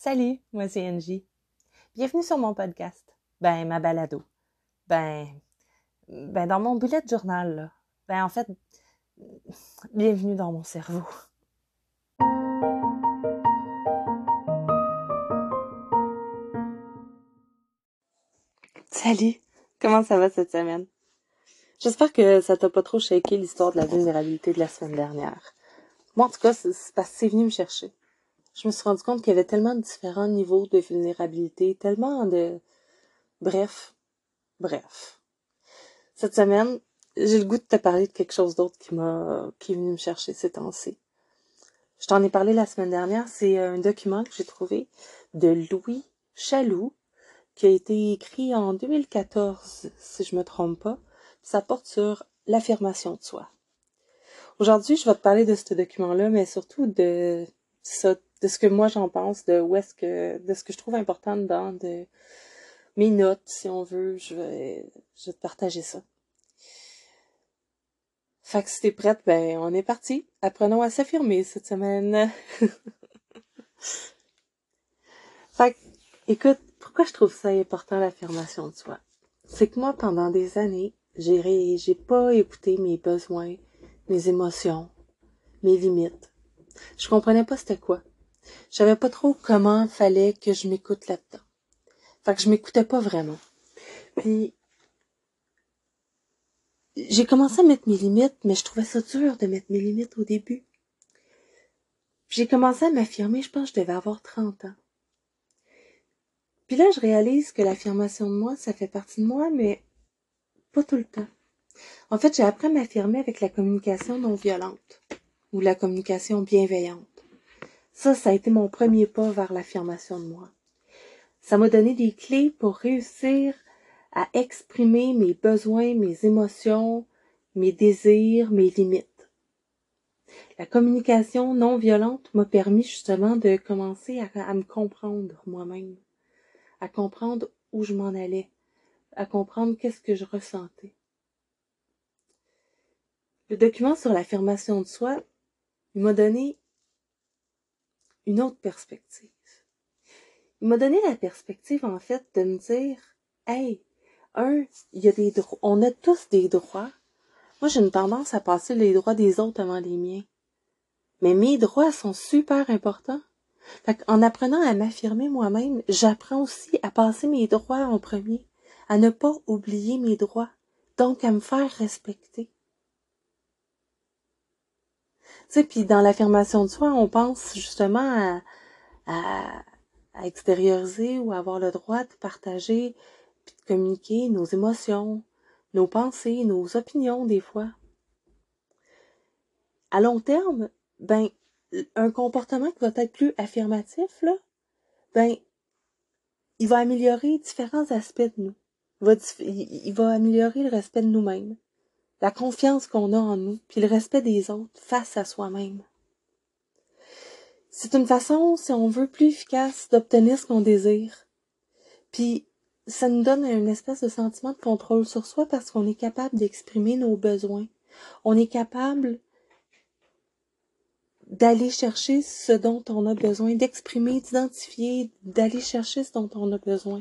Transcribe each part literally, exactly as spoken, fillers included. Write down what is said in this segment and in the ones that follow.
Salut, moi c'est Angie. Bienvenue sur mon podcast. Ben, ma balado. Ben, ben dans mon bullet journal, là. Ben, en fait, bienvenue dans mon cerveau. Salut, comment ça va cette semaine? J'espère que ça t'a pas trop shaké l'histoire de la vulnérabilité de la semaine dernière. Moi, en tout cas, c'est parce que c'est venu me chercher. Je me suis rendu compte qu'il y avait tellement de différents niveaux de vulnérabilité, tellement de... Bref, bref. Cette semaine, j'ai le goût de te parler de quelque chose d'autre qui m'a, qui est venu me chercher ces temps-ci. Je t'en ai parlé la semaine dernière, c'est un document que j'ai trouvé de Louis Chaloux, qui a été écrit en deux mille quatorze, si je me trompe pas. Ça porte sur l'affirmation de soi. Aujourd'hui, je vais te parler de ce document-là, mais surtout de ça, de ce que moi j'en pense, de où est-ce que, de ce que je trouve important dedans, de mes notes, si on veut, je vais, je vais te partager ça. Fait que si t'es prête, ben, on est parti. Apprenons à s'affirmer cette semaine. Fait que, écoute, pourquoi je trouve ça important, l'affirmation de soi? C'est que moi, pendant des années, j'ai, ré... j'ai pas écouté mes besoins, mes émotions, mes limites. Je comprenais pas c'était quoi. Je savais pas trop comment fallait que je m'écoute là-dedans. Fait que je m'écoutais pas vraiment. Puis, j'ai commencé à mettre mes limites, mais je trouvais ça dur de mettre mes limites au début. Puis j'ai commencé à m'affirmer, je pense que je devais avoir trente ans. Puis là, je réalise que l'affirmation de moi, ça fait partie de moi, mais pas tout le temps. En fait, j'ai appris à m'affirmer avec la communication non violente ou la communication bienveillante. Ça, ça a été mon premier pas vers l'affirmation de moi. Ça m'a donné des clés pour réussir à exprimer mes besoins, mes émotions, mes désirs, mes limites. La communication non violente m'a permis justement de commencer à, à me comprendre moi-même, à comprendre où je m'en allais, à comprendre qu'est-ce que je ressentais. Le document sur l'affirmation de soi, il m'a donné une autre perspective. Il m'a donné la perspective, en fait, de me dire, hey, un, il y a des droits, on a tous des droits. Moi, j'ai une tendance à passer les droits des autres avant les miens. Mais mes droits sont super importants. Fait qu'en apprenant à m'affirmer moi-même, j'apprends aussi à passer mes droits en premier, à ne pas oublier mes droits, donc à me faire respecter. Tu sais, puis dans l'affirmation de soi, on pense justement à, à, à extérioriser ou à avoir le droit de partager puis de communiquer nos émotions, nos pensées, nos opinions des fois. À long terme, ben, un comportement qui va être plus affirmatif, là, ben, il va améliorer différents aspects de nous. Il va, il va améliorer le respect de nous-mêmes, la confiance qu'on a en nous, puis le respect des autres face à soi-même. C'est une façon, si on veut, plus efficace d'obtenir ce qu'on désire. Puis, ça nous donne une espèce de sentiment de contrôle sur soi parce qu'on est capable d'exprimer nos besoins. On est capable d'aller chercher ce dont on a besoin, d'exprimer, d'identifier, d'aller chercher ce dont on a besoin.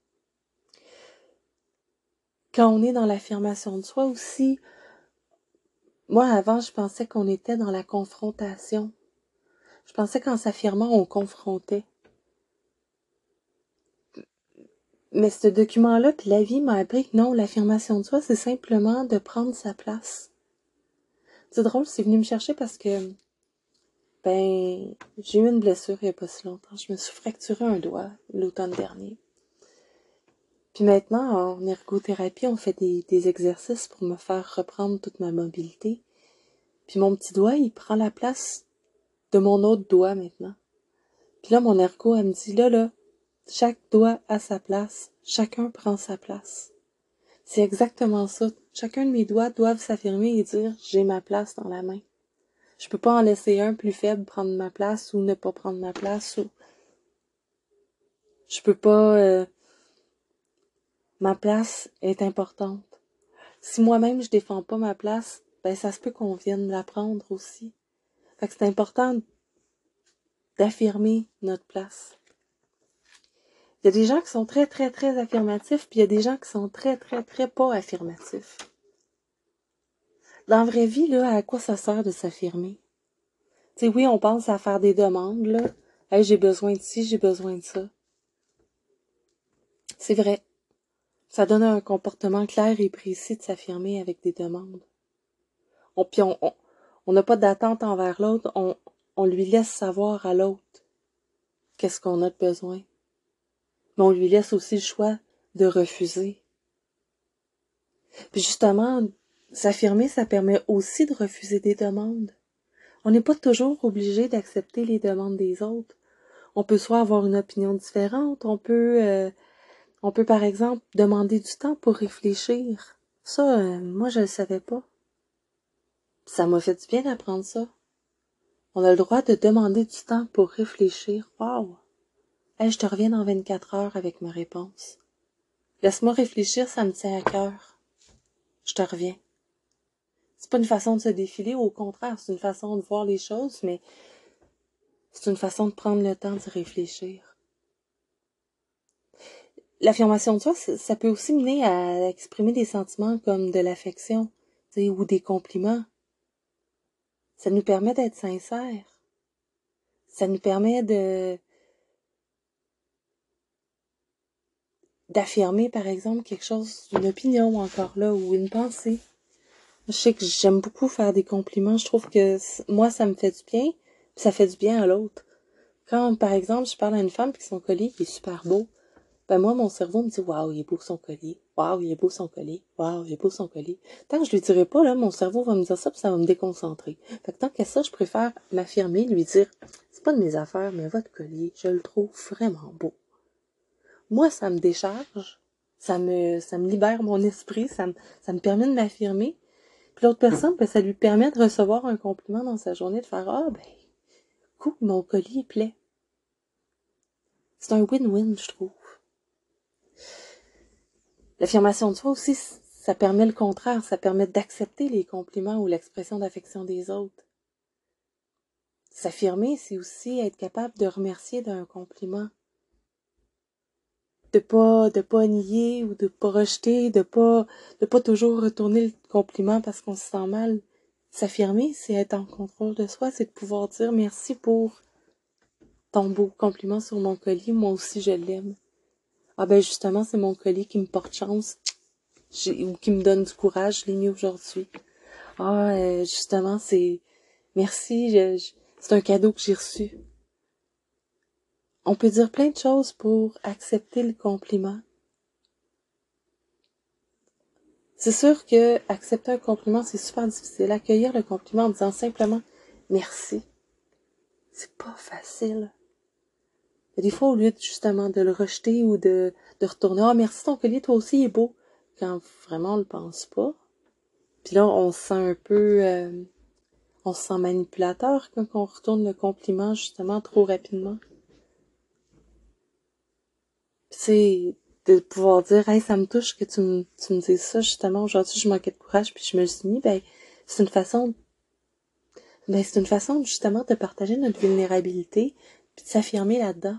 Quand on est dans l'affirmation de soi aussi, moi avant je pensais qu'on était dans la confrontation. Je pensais qu'en s'affirmant on confrontait. Mais ce document-là, puis la vie m'a appris que non, l'affirmation de soi, c'est simplement de prendre sa place. C'est drôle, c'est venu me chercher parce que ben j'ai eu une blessure il n'y a pas si longtemps. Je me suis fracturé un doigt l'automne dernier. Puis maintenant, en ergothérapie, on fait des, des exercices pour me faire reprendre toute ma mobilité. Puis mon petit doigt, il prend la place de mon autre doigt maintenant. Puis là, mon ergo, elle me dit, là, là, chaque doigt a sa place. Chacun prend sa place. C'est exactement ça. Chacun de mes doigts doivent s'affirmer et dire, j'ai ma place dans la main. Je peux pas en laisser un plus faible prendre ma place ou ne pas prendre ma place. Ou... Je peux pas... Euh... Ma place est importante. Si moi-même je défends pas ma place, ben ça se peut qu'on vienne la prendre aussi. Fait que c'est important d'affirmer notre place. Il y a des gens qui sont très, très, très affirmatifs, puis il y a des gens qui sont très, très, très pas affirmatifs. Dans la vraie vie, là, à quoi ça sert de s'affirmer? Tu sais, oui, on pense à faire des demandes, là. Hey, j'ai besoin de ci, j'ai besoin de ça. C'est vrai. Ça donne un comportement clair et précis de s'affirmer avec des demandes. On, puis on, on, on n'a pas d'attente envers l'autre, on, on lui laisse savoir à l'autre qu'est-ce qu'on a de besoin. Mais on lui laisse aussi le choix de refuser. Puis justement, s'affirmer, ça permet aussi de refuser des demandes. On n'est pas toujours obligé d'accepter les demandes des autres. On peut soit avoir une opinion différente, on peut, euh, on peut par exemple demander du temps pour réfléchir. Ça, euh, moi je le savais pas. Ça m'a fait du bien d'apprendre ça. On a le droit de demander du temps pour réfléchir. Wow! Hey, je te reviens dans vingt-quatre heures avec ma réponse. Laisse-moi réfléchir, ça me tient à cœur. Je te reviens. C'est pas une façon de se défiler, au contraire, c'est une façon de voir les choses, mais c'est une façon de prendre le temps de réfléchir. L'affirmation de soi, ça peut aussi mener à exprimer des sentiments comme de l'affection, tu sais, ou des compliments. Ça nous permet d'être sincères. Ça nous permet de d'affirmer, par exemple, quelque chose, une opinion encore là, ou une pensée. Je sais que j'aime beaucoup faire des compliments. Je trouve que moi, ça me fait du bien, puis ça fait du bien à l'autre. Quand, par exemple, je parle à une femme puis son collier il est super beau, ben moi, mon cerveau me dit « Waouh, il est beau son collier. Waouh, il est beau son collier. Waouh, il est beau son collier. » Tant que je lui dirai pas, là, mon cerveau va me dire ça puis ça va me déconcentrer. Fait que tant qu'à ça, je préfère m'affirmer, lui dire « C'est pas de mes affaires, mais votre collier, je le trouve vraiment beau. » Moi, ça me décharge, ça me, ça me libère mon esprit, ça me, ça me permet de m'affirmer. Puis l'autre personne, ben, ça lui permet de recevoir un compliment dans sa journée, de faire « Ah, ben, cool, mon collier plaît. » C'est un win-win, je trouve. L'affirmation de soi aussi, ça permet le contraire, ça permet d'accepter les compliments ou l'expression d'affection des autres. S'affirmer, c'est aussi être capable de remercier d'un compliment. De pas, de pas nier ou de pas rejeter, de pas, de pas toujours retourner le compliment parce qu'on se sent mal. S'affirmer, c'est être en contrôle de soi, c'est de pouvoir dire merci pour ton beau compliment sur mon collier, moi aussi je l'aime. Ah ben justement, c'est mon collier qui me porte chance, ou qui me donne du courage, je l'ai mis aujourd'hui. Ah, euh, justement, c'est... Merci, je, je... c'est un cadeau que j'ai reçu. On peut dire plein de choses pour accepter le compliment. C'est sûr que accepter un compliment, c'est super difficile. Accueillir le compliment en disant simplement merci, c'est pas facile. Et des fois, au lieu de, justement de le rejeter ou de, de retourner « Ah, merci, ton collier, toi aussi, il est beau », quand vraiment on le pense pas. Puis là, on se sent un peu... Euh, on se sent manipulateur quand on retourne le compliment, justement, trop rapidement. C'est de pouvoir dire « Hey, ça me touche que tu me, tu me dises ça, justement, aujourd'hui, je manquais de courage, puis je me le suis mis. » Ben, c'est une façon... Ben, c'est une façon, justement, de partager notre vulnérabilité, puis de s'affirmer là-dedans.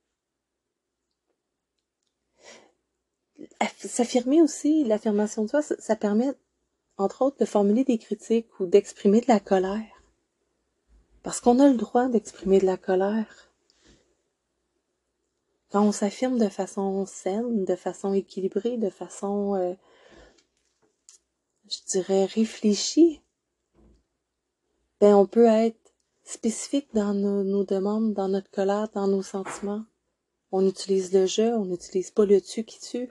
S'affirmer aussi, l'affirmation de soi, ça, ça permet, entre autres, de formuler des critiques ou d'exprimer de la colère. Parce qu'on a le droit d'exprimer de la colère. Quand on s'affirme de façon saine, de façon équilibrée, de façon, euh, je dirais, réfléchie, ben on peut être spécifique dans nos, nos demandes, dans notre colère, dans nos sentiments. On utilise le je, on n'utilise pas le tu qui tue.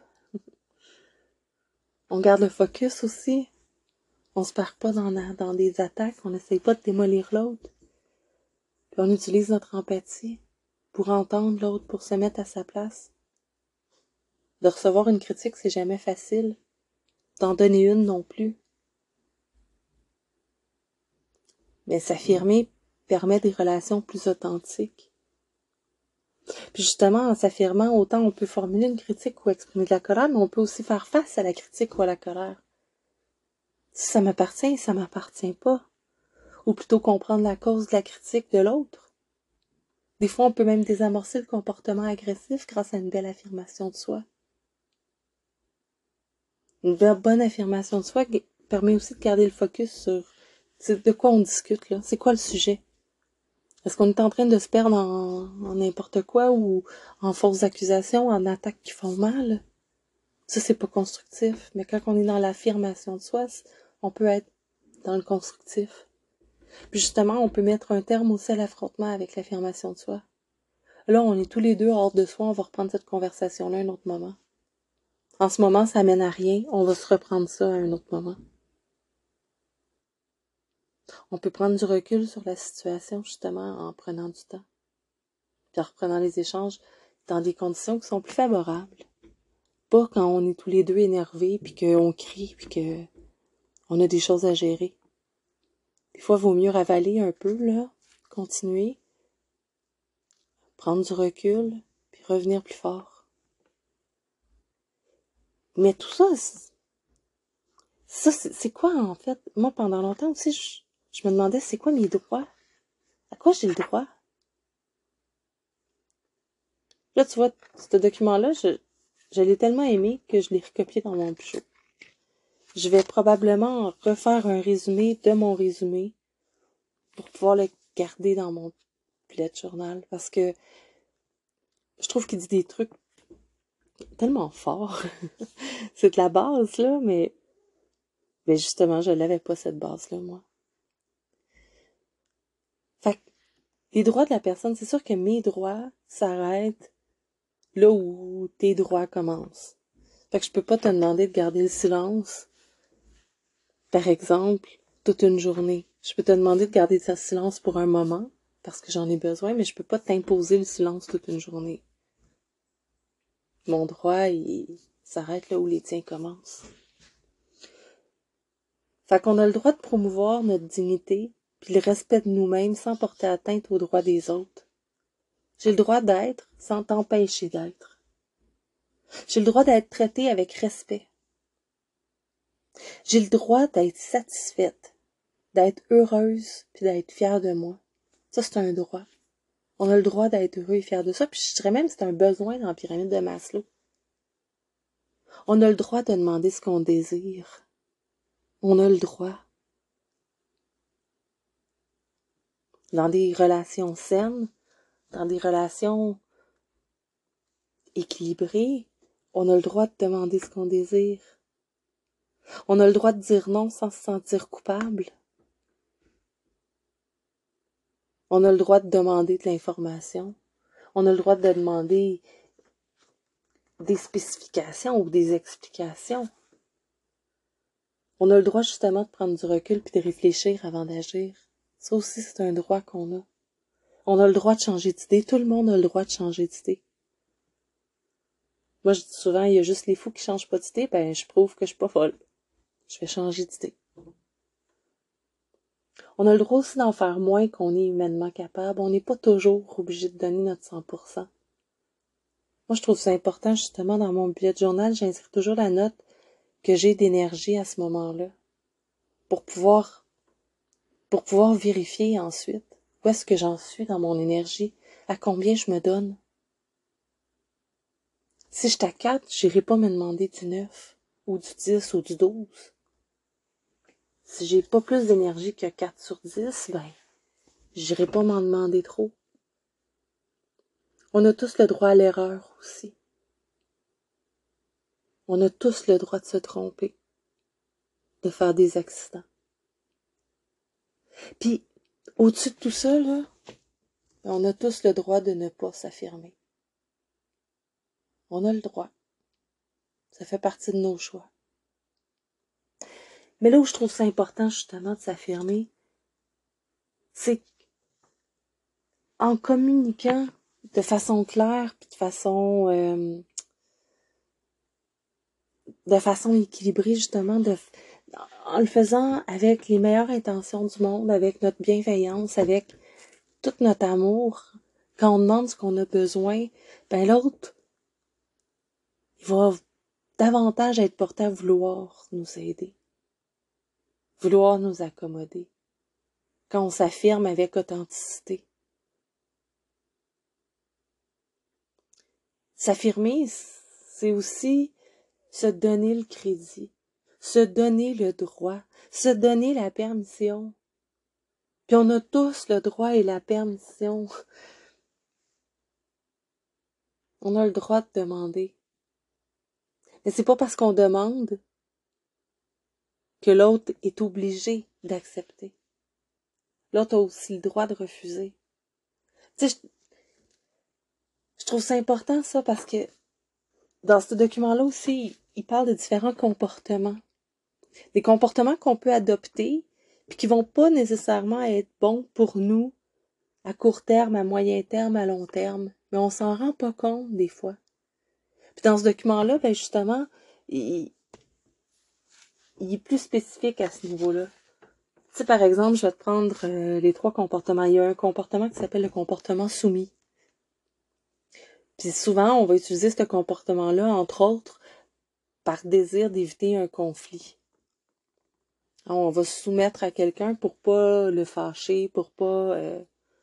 On garde le focus aussi. On se perd pas dans, dans des attaques, on n'essaye pas de démolir l'autre. Puis on utilise notre empathie pour entendre l'autre, pour se mettre à sa place. De recevoir une critique, c'est jamais facile. D'en donner une non plus. Mais s'affirmer permet des relations plus authentiques. Puis justement, en s'affirmant, autant on peut formuler une critique ou exprimer de la colère, mais on peut aussi faire face à la critique ou à la colère. Si ça m'appartient, ça m'appartient pas. Ou plutôt comprendre la cause de la critique de l'autre. Des fois, on peut même désamorcer le comportement agressif grâce à une belle affirmation de soi. Une bonne affirmation de soi permet aussi de garder le focus sur de quoi on discute, là. C'est quoi le sujet? Est-ce qu'on est en train de se perdre en, en n'importe quoi ou en fausses accusations, en attaques qui font mal? Ça, c'est pas constructif. Mais quand on est dans l'affirmation de soi, on peut être dans le constructif. Puis justement, on peut mettre un terme aussi à l'affrontement avec l'affirmation de soi. Là, on est tous les deux hors de soi, on va reprendre cette conversation-là à un autre moment. En ce moment, ça mène à rien, on va se reprendre ça à un autre moment. On peut prendre du recul sur la situation, justement, en prenant du temps. Puis en reprenant les échanges dans des conditions qui sont plus favorables. Pas quand on est tous les deux énervés, puis qu'on crie, puis qu'on a des choses à gérer. Des fois, il vaut mieux ravaler un peu, là, continuer, prendre du recul, puis revenir plus fort. Mais tout ça, ça, c'est quoi, en fait? Moi, pendant longtemps aussi, je, je me demandais, c'est quoi mes droits? À quoi j'ai le droit? Là, tu vois, ce document-là, je, je l'ai tellement aimé que je l'ai recopié dans mon bijou. Je vais probablement refaire un résumé de mon résumé pour pouvoir le garder dans mon bullet journal parce que je trouve qu'il dit des trucs tellement forts. C'est de la base, là, mais, mais justement, je n'avais pas cette base-là, moi. Fait que les droits de la personne, c'est sûr que mes droits s'arrêtent là où tes droits commencent. Fait que je peux pas te demander de garder le silence, par exemple, toute une journée. Je peux te demander de garder le silence pour un moment, parce que j'en ai besoin, mais je peux pas t'imposer le silence toute une journée. Mon droit, il s'arrête là où les tiens commencent. Fait qu'on a le droit de promouvoir notre dignité, puis le respect de nous-mêmes sans porter atteinte aux droits des autres. J'ai le droit d'être sans t'empêcher d'être. J'ai le droit d'être traitée avec respect. J'ai le droit d'être satisfaite, d'être heureuse, puis d'être fière de moi. Ça, c'est un droit. On a le droit d'être heureux et fier de ça, puis je dirais même que c'est un besoin dans la pyramide de Maslow. On a le droit de demander ce qu'on désire. On a le droit. Dans des relations saines, dans des relations équilibrées, on a le droit de demander ce qu'on désire. On a le droit de dire non sans se sentir coupable. On a le droit de demander de l'information. On a le droit de demander des spécifications ou des explications. On a le droit justement de prendre du recul puis de réfléchir avant d'agir. Ça aussi, c'est un droit qu'on a. On a le droit de changer d'idée. Tout le monde a le droit de changer d'idée. Moi, je dis souvent, il y a juste les fous qui changent pas d'idée. Ben, je prouve que je suis pas folle. Je vais changer d'idée. On a le droit aussi d'en faire moins qu'on est humainement capable. On n'est pas toujours obligé de donner notre cent pour cent. Moi, je trouve ça important, justement, dans mon bullet journal, j'inscris toujours la note que j'ai d'énergie à ce moment-là. Pour pouvoir, pour pouvoir vérifier ensuite où est-ce que j'en suis dans mon énergie, à combien je me donne. Si je suis à quatre, j'irai pas me demander du neuf, ou du dix, ou du douze. Si j'ai pas plus d'énergie que quatre sur dix, ben, j'irai pas m'en demander trop. On a tous le droit à l'erreur aussi. On a tous le droit de se tromper, de faire des accidents. Puis, au-dessus de tout ça, là, on a tous le droit de ne pas s'affirmer. On a le droit. Ça fait partie de nos choix. Mais là où je trouve ça important, justement, de s'affirmer, c'est en communiquant de façon claire, puis de façon euh, de façon équilibrée, justement, de, en le faisant avec les meilleures intentions du monde, avec notre bienveillance, avec tout notre amour. Quand on demande ce qu'on a besoin, ben l'autre, il va davantage être porté à vouloir nous aider, vouloir nous accommoder. Quand on s'affirme avec authenticité. S'affirmer, c'est aussi se donner le crédit, se donner le droit, se donner la permission. Puis on a tous le droit et la permission. On a le droit de demander. Mais c'est pas parce qu'on demande que l'autre est obligé d'accepter. L'autre a aussi le droit de refuser. Tu sais, je, je trouve ça important, ça, parce que dans ce document-là aussi, il parle de différents comportements. Des comportements qu'on peut adopter, puis qui vont pas nécessairement être bons pour nous à court terme, à moyen terme, à long terme. Mais on s'en rend pas compte des fois. Puis dans ce document-là, ben justement, il, il est plus spécifique à ce niveau-là. Tu sais, par exemple, je vais te prendre euh, les trois comportements. Il y a un comportement qui s'appelle le comportement soumis. Puis souvent, on va utiliser ce comportement-là, entre autres, par désir d'éviter un conflit. On va se soumettre à quelqu'un pour pas le fâcher, pour pas... Euh...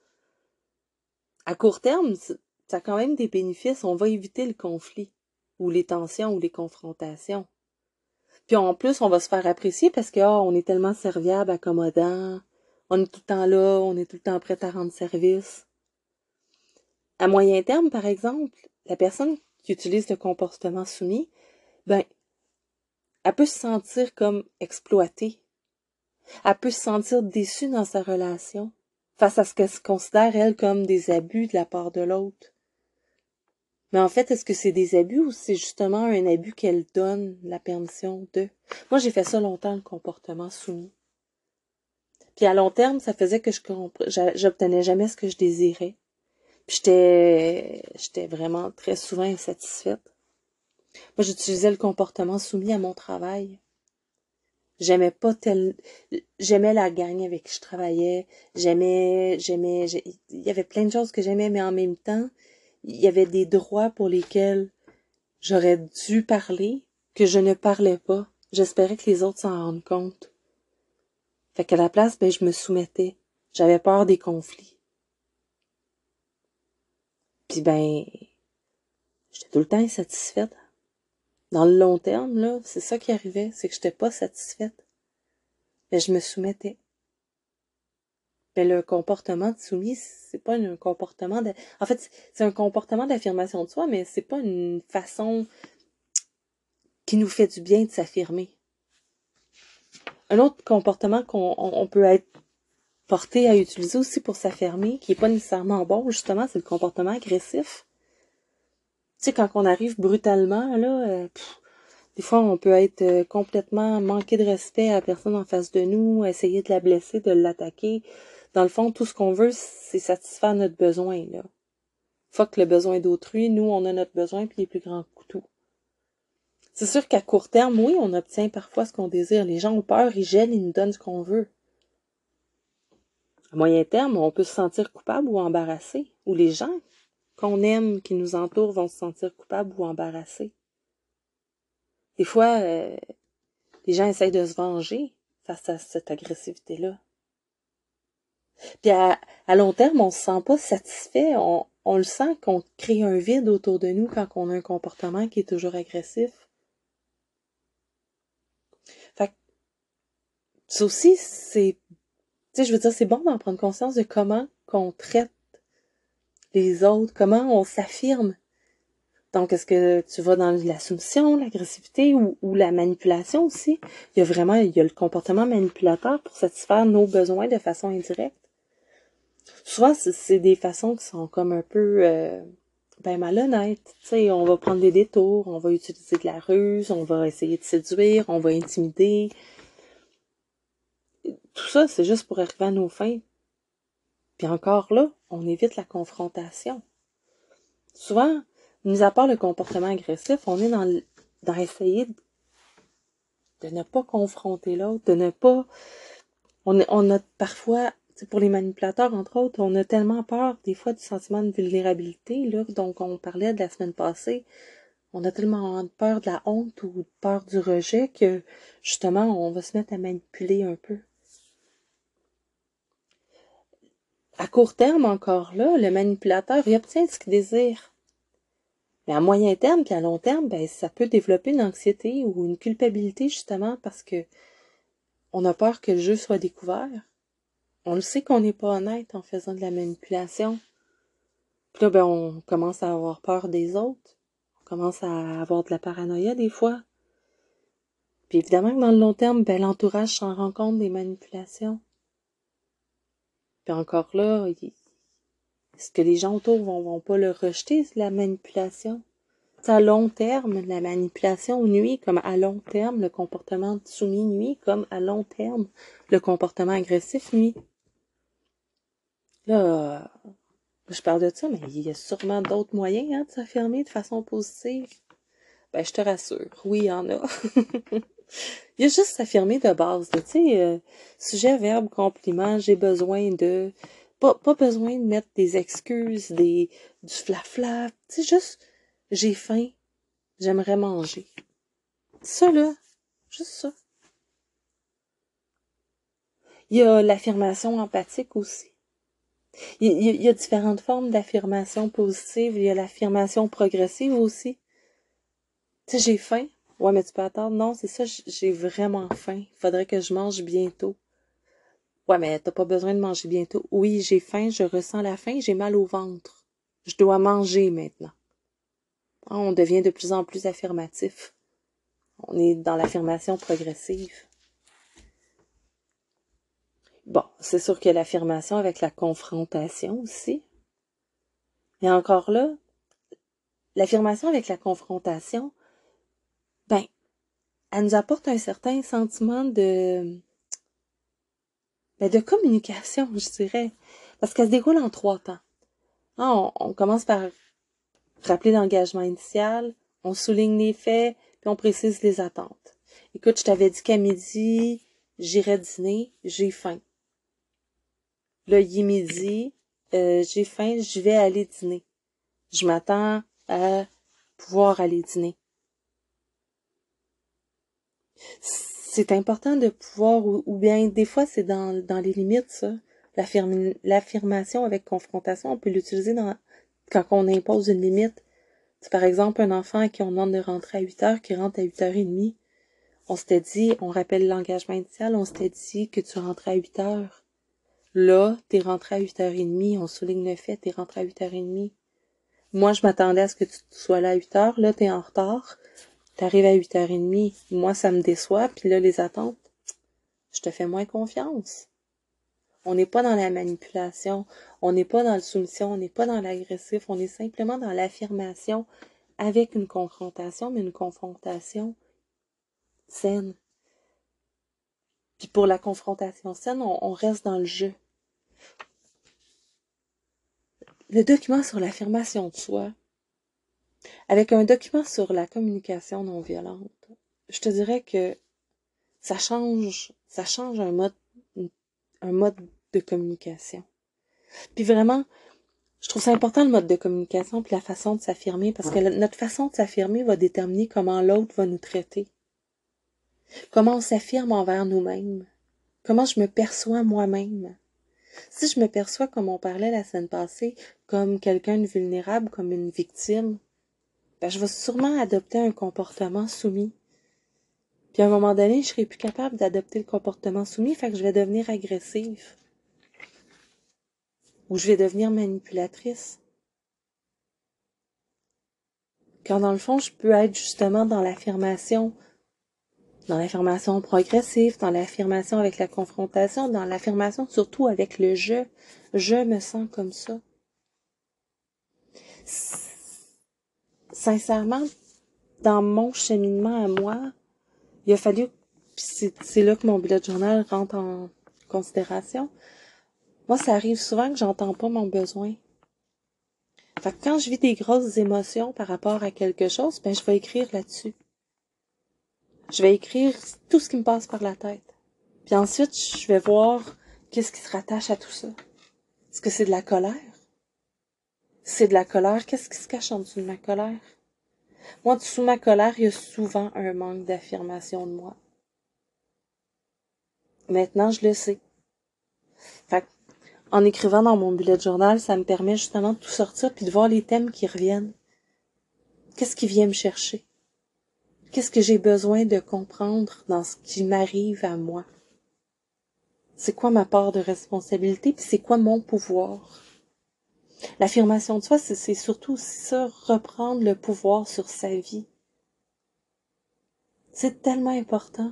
À court terme, ça a quand même des bénéfices. On va éviter le conflit, ou les tensions, ou les confrontations. Puis en plus, on va se faire apprécier parce que oh, on est tellement serviable, accommodant, on est tout le temps là, on est tout le temps prêt à rendre service. À moyen terme, par exemple, la personne qui utilise le comportement soumis, ben, elle peut se sentir comme exploitée. Elle peut se sentir déçue dans sa relation face à ce qu'elle se considère, elle, comme des abus de la part de l'autre. Mais en fait, est-ce que c'est des abus ou c'est justement un abus qu'elle donne la permission de? Moi, j'ai fait ça longtemps, le comportement soumis. Puis à long terme, ça faisait que je j'obtenais jamais ce que je désirais. Puis j'étais j'étais vraiment très souvent insatisfaite. Moi, j'utilisais le comportement soumis à mon travail. J'aimais pas tel... J'aimais la gang avec qui je travaillais. J'aimais... j'aimais Il y avait plein de choses que j'aimais, mais en même temps, il y avait des droits pour lesquels j'aurais dû parler, que je ne parlais pas. J'espérais que les autres s'en rendent compte. Fait qu'à la place, ben, je me soumettais. J'avais peur des conflits. Puis ben, j'étais tout le temps insatisfaite. Dans le long terme, là, c'est ça qui arrivait, c'est que j'étais pas satisfaite. Mais je me soumettais. Mais le comportement de soumis, c'est pas un comportement de... En fait, c'est un comportement d'affirmation de soi, mais c'est pas une façon qui nous fait du bien de s'affirmer. Un autre comportement qu'on on, on peut être porté à utiliser aussi pour s'affirmer, qui est pas nécessairement bon, justement, c'est le comportement agressif. Tu sais, quand on arrive brutalement, là, euh, pff, des fois, on peut être euh, complètement manqué de respect à la personne en face de nous, essayer de la blesser, de l'attaquer. Dans le fond, tout ce qu'on veut, c'est satisfaire notre besoin, là. Fuck le besoin d'autrui, nous, on a notre besoin, puis les plus grands couteaux. C'est sûr qu'à court terme, oui, on obtient parfois ce qu'on désire. Les gens ont peur, ils gênent, ils nous donnent ce qu'on veut. À moyen terme, on peut se sentir coupable ou embarrassé. Ou les gens qu'on aime, qui nous entourent, vont se sentir coupables ou embarrassés. Des fois, euh, les gens essayent de se venger face à cette agressivité-là. Puis à, à long terme, on se sent pas satisfait. On, on le sent qu'on crée un vide autour de nous quand on a un comportement qui est toujours agressif. Fait que ça aussi, c'est... Tu sais, je veux dire, c'est bon d'en prendre conscience de comment qu'on traite les autres, comment on s'affirme. Donc, est-ce que tu vas dans la soumission, l'agressivité ou, ou la manipulation aussi? Il y a vraiment, il y a le comportement manipulateur pour satisfaire nos besoins de façon indirecte. Souvent, c'est des façons qui sont comme un peu euh, ben malhonnêtes. Tu sais, on va prendre des détours, on va utiliser de la ruse, on va essayer de séduire, on va intimider. Tout ça, c'est juste pour arriver à nos fins. Puis encore là, on évite la confrontation. Souvent, mis à part le comportement agressif, on est dans, dans essayer de, de ne pas confronter l'autre, de ne pas... On, on a parfois, pour les manipulateurs, entre autres, on a tellement peur, des fois, du sentiment de vulnérabilité, là, donc on parlait de la semaine passée, on a tellement peur de la honte ou peur du rejet que, justement, on va se mettre à manipuler un peu. À court terme, encore là, le manipulateur, il obtient ce qu'il désire. Mais à moyen terme puis à long terme, ben ça peut développer une anxiété ou une culpabilité justement parce que on a peur que le jeu soit découvert. On le sait qu'on n'est pas honnête en faisant de la manipulation. Puis là, ben on commence à avoir peur des autres. On commence à avoir de la paranoïa des fois. Puis évidemment que dans le long terme, ben l'entourage s'en rend compte des manipulations. Puis encore là, est-ce que les gens autour vont, vont pas le rejeter, la manipulation? À long terme, la manipulation nuit, comme à long terme, le comportement soumis nuit, comme à long terme, le comportement agressif nuit. Là, je parle de ça, mais il y a sûrement d'autres moyens hein, de s'affirmer de façon positive. Ben, je te rassure, oui, il y en a. Il y a juste s'affirmer de base, tu sais, euh, sujet, verbe, compliment, j'ai besoin de... Pas, pas besoin de mettre des excuses, des du flafla, tu sais, juste, j'ai faim, j'aimerais manger. Ça, là, juste ça. Il y a l'affirmation empathique aussi. Il y, a, il y a différentes formes d'affirmation positive. Il y a l'affirmation progressive aussi. Tu sais, j'ai faim. Ouais, mais tu peux attendre. Non, c'est ça, j'ai vraiment faim. Il faudrait que je mange bientôt. Ouais, mais t'as pas besoin de manger bientôt. Oui, j'ai faim, je ressens la faim, j'ai mal au ventre. Je dois manger maintenant. Ah, on devient de plus en plus affirmatif. On est dans l'affirmation progressive. Bon, c'est sûr qu'il y a l'affirmation avec la confrontation aussi. Et encore là, l'affirmation avec la confrontation, ben, elle nous apporte un certain sentiment de, ben, de communication, je dirais. Parce qu'elle se déroule en trois temps. Ah, on, on commence par rappeler l'engagement initial, on souligne les faits, puis on précise les attentes. Écoute, je t'avais dit qu'à midi, j'irais dîner, j'ai faim. Là, il est midi, euh, j'ai faim, je vais aller dîner. Je m'attends à pouvoir aller dîner. C'est important de pouvoir, ou, ou bien des fois c'est dans, dans les limites, ça. L'affirm, l'affirmation avec confrontation, on peut l'utiliser dans, quand on impose une limite. C'est par exemple un enfant à qui on demande de rentrer à huit heures, qui rentre à huit heures trente. On s'était dit, on rappelle l'engagement initial, on s'était dit que tu rentrais à huit heures. Là, t'es rentré à huit heures trente, on souligne le fait, t'es rentré à huit heures trente. Moi, je m'attendais à ce que tu sois là à huit heures, là, t'es en retard. T'arrives à huit heures trente, moi, ça me déçoit, puis là, les attentes, je te fais moins confiance. On n'est pas dans la manipulation, on n'est pas dans la soumission, on n'est pas dans l'agressif, on est simplement dans l'affirmation avec une confrontation, mais une confrontation saine. Puis pour la confrontation saine, on, on reste dans le jeu. Le document sur l'affirmation de soi, avec un document sur la communication non violente, je te dirais que ça change, ça change un mode, un mode de communication. Puis vraiment, je trouve ça important le mode de communication puis la façon de s'affirmer parce que notre façon de s'affirmer va déterminer comment l'autre va nous traiter. Comment on s'affirme envers nous-mêmes. Comment je me perçois moi-même. Si je me perçois, comme on parlait la semaine passée, comme quelqu'un de vulnérable, comme une victime, ben je vais sûrement adopter un comportement soumis. Puis à un moment donné, je serai plus capable d'adopter le comportement soumis, fait que je vais devenir agressive. Ou je vais devenir manipulatrice. Quand dans le fond, je peux être justement dans l'affirmation, dans l'affirmation progressive, dans l'affirmation avec la confrontation, dans l'affirmation surtout avec le je. Je me sens comme ça. Sincèrement, dans mon cheminement à moi, il a fallu, puis c'est, c'est là que mon bullet journal rentre en considération. Moi, ça arrive souvent que j'entends pas mon besoin. Fait que quand je vis des grosses émotions par rapport à quelque chose, ben je vais écrire là-dessus. Je vais écrire tout ce qui me passe par la tête. Puis ensuite, je vais voir qu'est-ce qui se rattache à tout ça. Est-ce que c'est de la colère? Si c'est de la colère, qu'est-ce qui se cache en dessous de ma colère? Moi, dessous de ma colère, il y a souvent un manque d'affirmation de moi. Maintenant, je le sais. Fait que, en écrivant dans mon bullet journal, ça me permet justement de tout sortir puis de voir les thèmes qui reviennent. Qu'est-ce qui vient me chercher? Qu'est-ce que j'ai besoin de comprendre dans ce qui m'arrive à moi? C'est quoi ma part de responsabilité, puis c'est quoi mon pouvoir? L'affirmation de soi, c'est, c'est surtout ça, reprendre le pouvoir sur sa vie. C'est tellement important.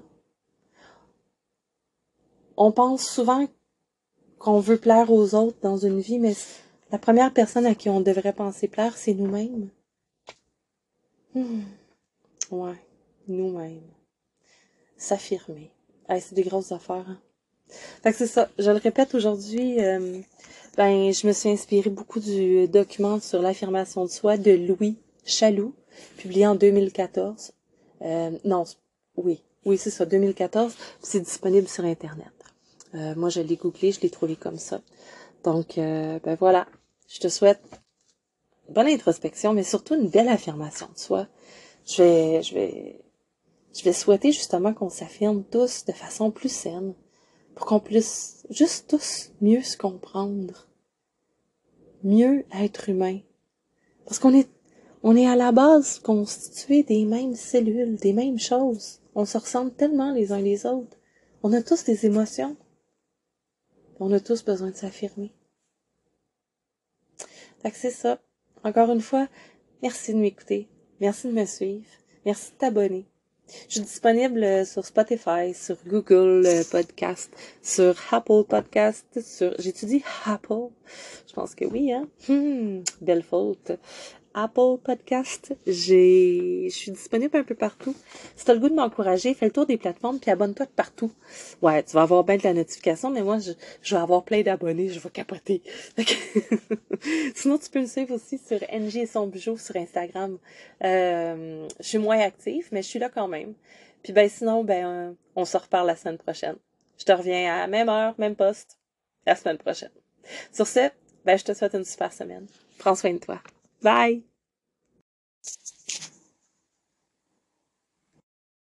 On pense souvent qu'on veut plaire aux autres dans une vie, mais la première personne à qui on devrait penser plaire, c'est nous-mêmes. Hmm. Ouais, nous-mêmes. S'affirmer. Hey, c'est des grosses affaires, hein? Fait que c'est ça. Je le répète aujourd'hui, euh, ben, je me suis inspirée beaucoup du document sur l'affirmation de soi de Louis Chaloux, publié en deux mille quatorze. Euh, non, oui, oui, c'est ça, deux mille quatorze. C'est disponible sur Internet. Euh, moi, je l'ai googlé, je l'ai trouvé comme ça. Donc, euh, ben voilà. Je te souhaite une bonne introspection, mais surtout une belle affirmation de soi. Je vais, je vais, je vais souhaiter justement qu'on s'affirme tous de façon plus saine, pour qu'on puisse juste tous mieux se comprendre, mieux être humain. Parce qu'on est, on est à la base constitués des mêmes cellules, des mêmes choses. On se ressemble tellement les uns les autres. On a tous des émotions. On a tous besoin de s'affirmer. Fait que c'est ça. Encore une fois, merci de m'écouter. Merci de me suivre. Merci de t'abonner. Je suis disponible sur Spotify, sur Google Podcast, sur Apple Podcast, sur... J'ai-tu dit Apple? Je pense que oui, hein? Hmm, belle faute. Apple Podcast, j'ai, je suis disponible un peu partout. Si t'as le goût de m'encourager, fais le tour des plateformes puis abonne-toi de partout. Ouais, tu vas avoir bien de la notification, mais moi, je, je vais avoir plein d'abonnés, je vais capoter. Sinon, tu peux me suivre aussi sur N J et son bijou sur Instagram. Euh, je suis moins active, mais je suis là quand même. Puis ben sinon, ben on se reparle la semaine prochaine. Je te reviens à la même heure, même poste, la semaine prochaine. Sur ce, ben je te souhaite une super semaine. Prends soin de toi. Bye!